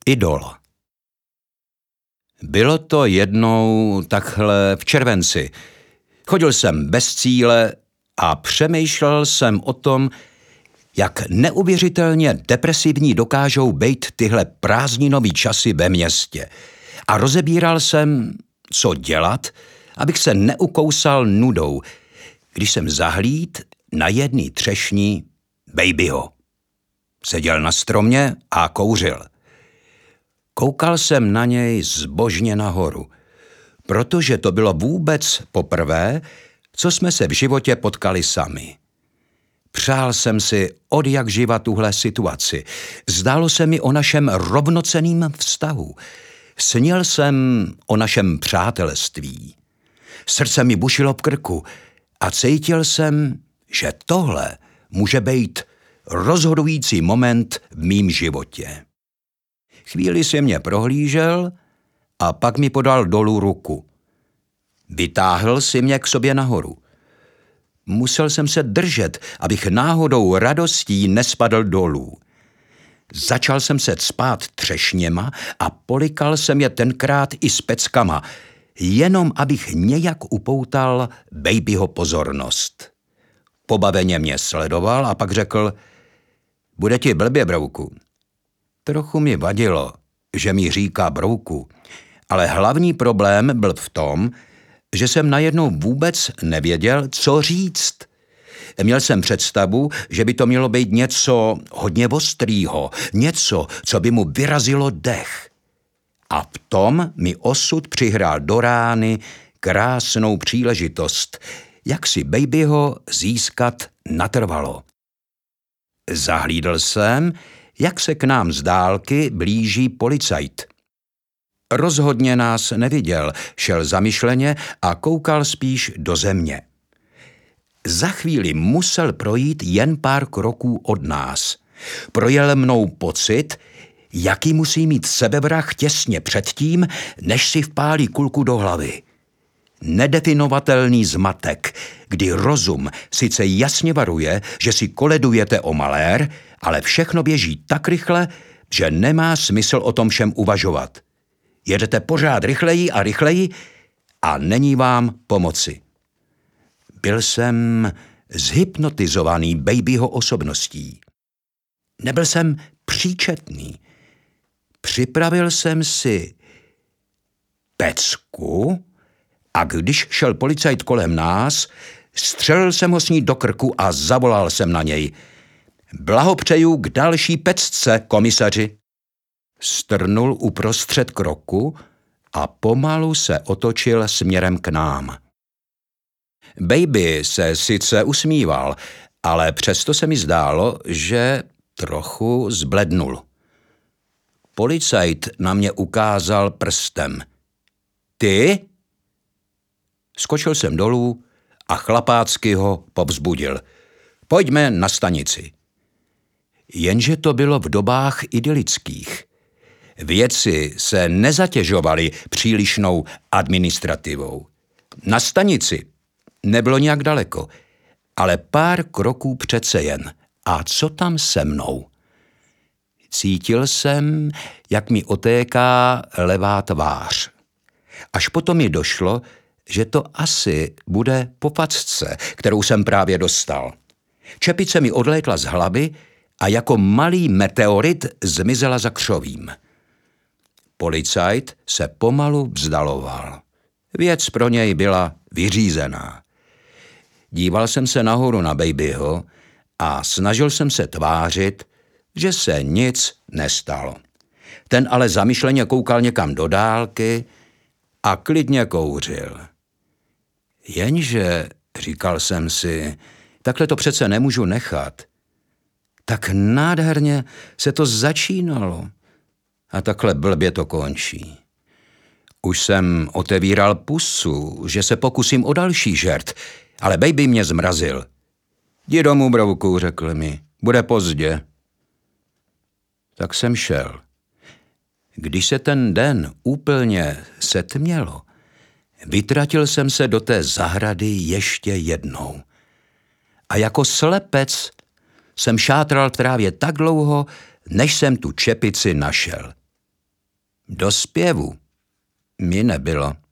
Idol. Bylo to jednou takhle v červenci. Chodil jsem bez cíle a přemýšlel jsem o tom, jak neuvěřitelně depresivní dokážou být tyhle prázdninový časy ve městě. A rozebíral jsem, co dělat, abych se neukousal nudou, když jsem zahlídl na jedný třešní Babyho. Seděl na stromě a kouřil. Koukal jsem na něj zbožně nahoru, protože to bylo vůbec poprvé, co jsme se v životě potkali sami. Přál jsem si odjakživa tuhle situaci. Zdálo se mi o našem rovnocenným vztahu. Snil jsem o našem přátelství. Srdce mi bušilo v krku a cítil jsem, že tohle může být rozhodující moment v mým životě. Chvíli si mě prohlížel a pak mi podal dolů ruku. Vytáhl si mě k sobě nahoru. Musel jsem se držet, abych náhodou radostí nespadl dolů. Začal jsem se cpát třešněma a polikal jsem je tenkrát i s peckama, jenom abych nějak upoutal Babyho pozornost. Pobaveně mě sledoval a pak řekl: bude ti blbě, brouku. Trochu mi vadilo, že mi říká brouku, ale hlavní problém byl v tom, že jsem najednou vůbec nevěděl, co říct. Měl jsem představu, že by to mělo být něco hodně ostrýho, něco, co by mu vyrazilo dech. A v tom mi osud přihrál do rány krásnou příležitost, jak si Babyho získat natrvalo. Zahlídl jsem, jak se k nám z dálky blíží policajt. Rozhodně nás neviděl, šel zamyšleně a koukal spíš do země. Za chvíli musel projít jen pár kroků od nás. Projel mnou pocit, jaký musí mít sebevrah těsně předtím, než si vpálí kulku do hlavy. Nedefinovatelný zmatek, kdy rozum sice jasně varuje, že si koledujete o malér, ale všechno běží tak rychle, že nemá smysl o tom všem uvažovat. Jedete pořád rychleji a rychleji a není vám pomoci. Byl jsem zhypnotizovaný Babyho osobností. Nebyl jsem příčetný. Připravil jsem si pecku a když šel policajt kolem nás, střelil jsem ho s ní do krku a zavolal jsem na něj: blahopřeju k další pecce, komisaři. Strnul uprostřed kroku a pomalu se otočil směrem k nám. Baby se sice usmíval, ale přesto se mi zdálo, že trochu zblednul. Policajt na mě ukázal prstem. Ty? Skočil jsem dolů a chlapácky ho povzbudil. Pojďme na stanici. Jenže to bylo v dobách idylických. Věci se nezatěžovaly přílišnou administrativou. Na stanici nebylo nějak daleko, ale pár kroků přece jen. A co tam se mnou? Cítil jsem, jak mi otéká levá tvář. Až potom mi došlo, že to asi bude po facce, kterou jsem právě dostal. Čepice mi odlétla z hlavy a jako malý meteorit zmizela za křovím. Policajt se pomalu vzdaloval. Věc pro něj byla vyřízená. Díval jsem se nahoru na Babyho a snažil jsem se tvářit, že se nic nestalo. Ten ale zamyšleně koukal někam do dálky a klidně kouřil. Jenže, říkal jsem si, takhle to přece nemůžu nechat. Tak nádherně se to začínalo a takhle blbě to končí. Už jsem otevíral pusu, že se pokusím o další žert, ale Baby mě zmrazil. Jdi domů, brouku, řekl mi, bude pozdě. Tak jsem šel. Když se ten den úplně setmělo, vytratil jsem se do té zahrady ještě jednou. A jako slepec jsem šátral v trávě tak dlouho, než jsem tu čepici našel. Do zpěvu mi nebylo.